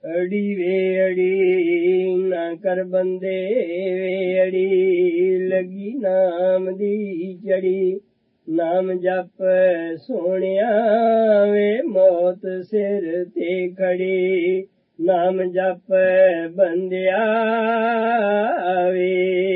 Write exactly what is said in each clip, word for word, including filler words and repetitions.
अड़ी वे अड़ी ना कर बंदे वे अड़ी लगी नाम दी चढ़ी नाम जप सोनिया वे मौत सिर ते खड़ी नाम जप बंदिया वे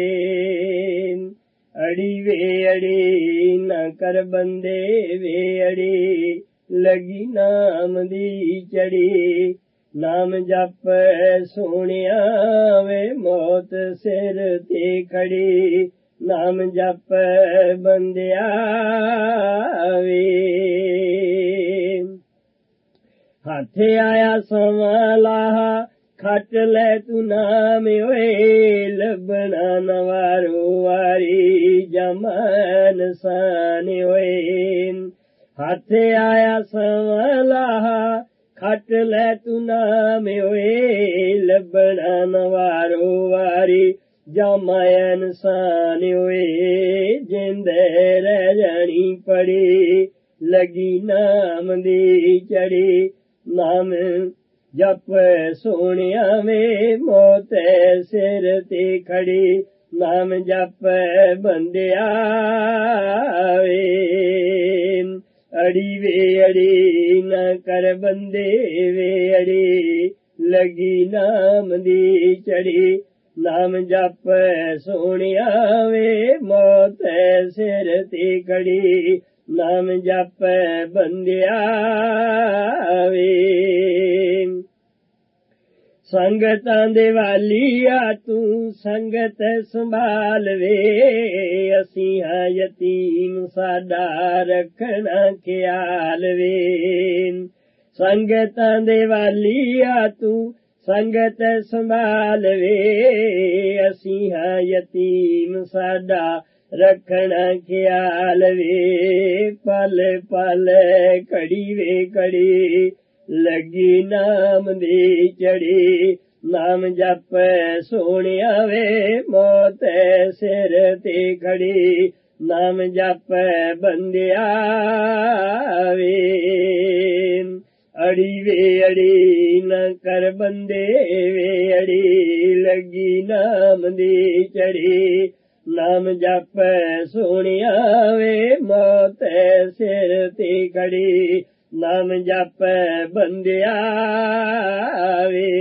अड़ी वे अड़ी ना कर बंदे वे अड़ी लगी नाम दी चढ़ी नाम जप सोनिया वे मौत सिर ते खड़ी नाम जप बंदिया वे हाथे आया संवाला खट ले तू नाम ओए लबना नवारो वारी जमान सान ओए हाथे आया संवाला खट ले तू नाम ओए लबना नवारो वारी जमायन सान ओए जिंदे रह जानी पड़ी लगी नाम दी चढ़ी नाम जप सोनिया वे मौत सिर ते खड़ी नाम जप बंदिया वे अड़ी वे अड़ी न कर बंदे वे अड़ी लगी नाम दी चढ़ी नाम जप सोनिया वे मौत सिर ते खड़ी नाम जप बंदिया वे संगतां दे वालिया तू संगत संभाल वे असी हां यतीम साडा रखना ख्याल वे संगतां दे वालिया तू संगत संभाल वे असी हां यतीम साडा रखना ख्याल वे पल पल कड़ी वे कड़ी लगी नाम दी चढ़ी नाम जप सोनिया वे मौत सिर ते खड़ी नाम जप बंदिया वे अड़ी वे अड़ी न कर बंदे वे अड़ी लगी नाम दी चढ़ी नाम जप सोनिया वे मौत सिर ते खड़ी नाम जप बंदिया वे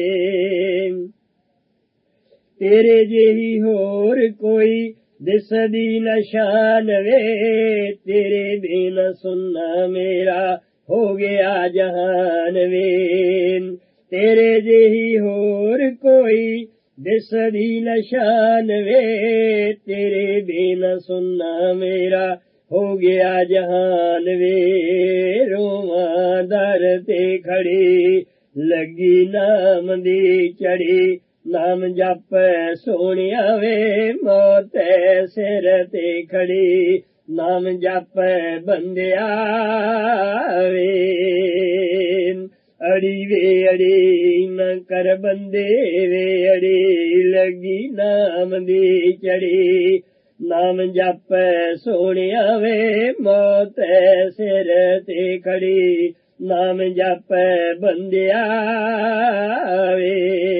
तेरे जेही होर कोई दिसदी न शान वे तेरे बिन सुनना मेरा हो गया जहान वे तेरे जेही होर कोई दिसदी न शान वे तेरे बिन सुनना मेरा हो गया जहान वे रोवा दर ते खड़ी लगी नाम दी चढ़ी नाम जप सोनिया वे मौत सिर ते खड़ी नाम जप बंदिया वे अड़ी वे अड़ी न कर बंदे वे अड़ी लगी नाम दी चढ़ी नाम जप सोनिया वे मौत सिर ते खड़ी नाम जप बंदिया वे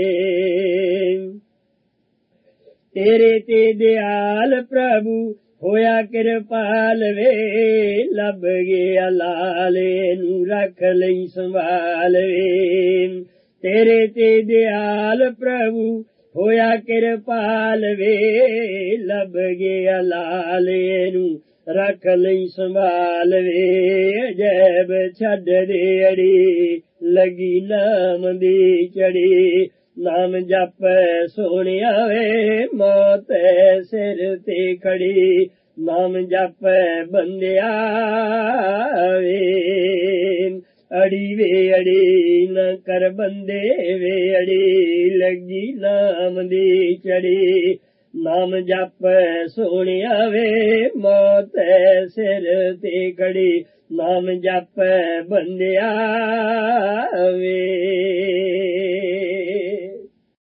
तेरे ते दयाल प्रभु होया किरपाल वे लब गया लाले नू रख लई संभाल वे तेरे ते दयाल प्रभु होया किरपाल वे लब गया लाले नू रख लई संभाल वे अजैब छड़ दे अड़ी लगी नाम दी चढ़ी नाम जप सोनिया वे मौत सिर ते खड़ी नाम जप बंदिया वे अड़ी वे अड़ी न कर बंदे वे अड़ी लगी नाम दी चढ़ी नाम जप सोनिया वे मौत सिर ते खड़ी नाम जप बंदिया वे